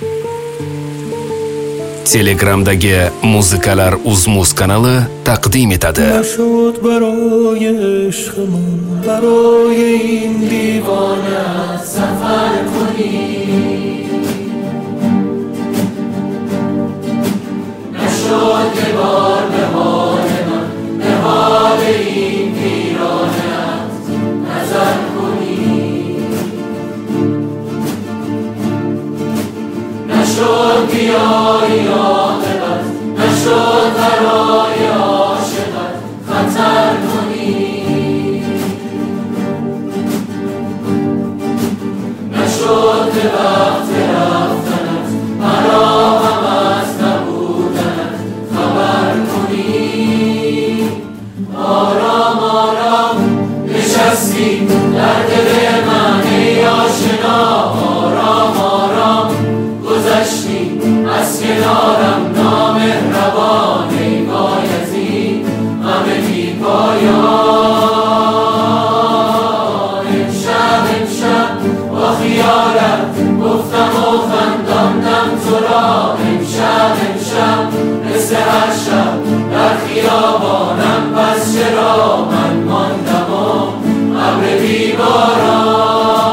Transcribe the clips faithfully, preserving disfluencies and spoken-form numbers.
Telegramdagi Muzikalar Uzmuz kanali taqdim etadi. نشد برای عشقمون برای این دیوانه سفر کنی، نشد که بار به حال من به حال این ویرانه نظر کنی، نشد بیایی عاقبت، نشد برای عاشقت خطر کنی، نشد به وقت رفتنت مرا هم از نبودنت خبر کنی. آرام آرام نشستی در دل من ای آشنا، آرام آرام گذشتی از کنارم نامهربان ای بایزید همه بی پایان. امشب امشب با خیالت گفتم و خنداندم تو را، امشب امشب مثل هر شب در خیابانم، پس چرا من ماندم و ابر بی باران.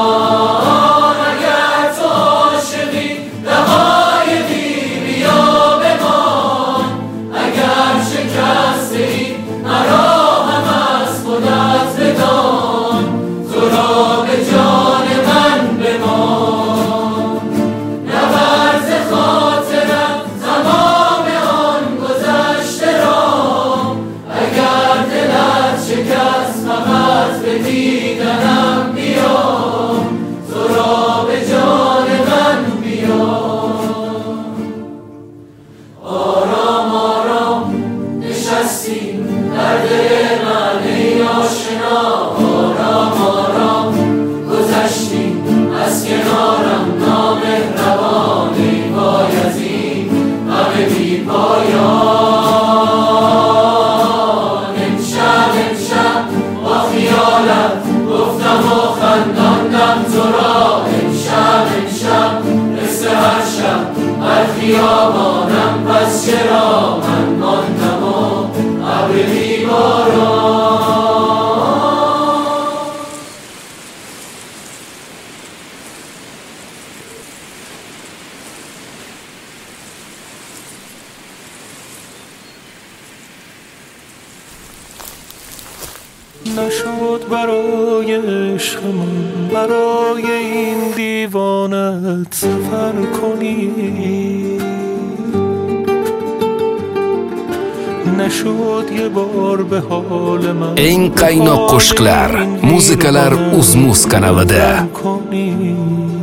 اگر تو عاشقی دقایقی بیا بمان، اگر شکسته ای مرا هم از خودت بدان، تو را به جان من بمان. نبرز خاطرم تمام آن گذشته را، اگر دلت شکست فقط به دیدنم بیا، تو را به جان من بیا. آرام آرام نشستی در دل من ای آشنا، آرام آرام گذشتی از کنارم نامهربان ای بایزید همه بی پایان. امشب امشب با خیالت گفتم و خنداندم تو را، امشب امشب مثل هر شب هر خیابانم، پس چرا من ماندم و ابر بی باران. نشد برای عشقمون برای این دیوانت سفر کنی، نشد یه بار به حال من Eng qaynoq qo'shiqlar Muzikalar Uzmuz kanalida. کنی.